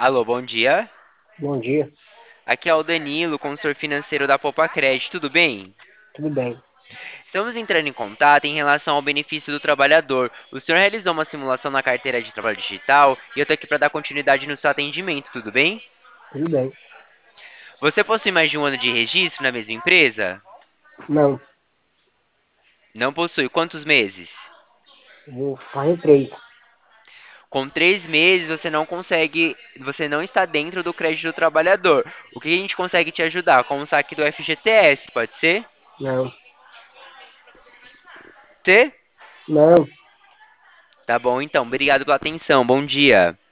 Alô, bom dia. Bom dia, Aqui é o Danilo, consultor financeiro da Poupa Crédito, tudo bem? tudo bem? Estamos entrando em contato em relação ao benefício do trabalhador. O senhor realizou uma simulação na carteira de trabalho digital e eu estou aqui para dar continuidade no seu atendimento, tudo bem? Tudo bem. Você possui mais de um ano de registro na mesma empresa? Não, Não possui. Quantos meses? vou fazer três. Com 3 meses você não consegue, você não está dentro do crédito do trabalhador. O que a gente consegue te ajudar? Com o saque do FGTS, pode ser? Não, T? não. Tá bom, então. Obrigado pela atenção. Bom dia.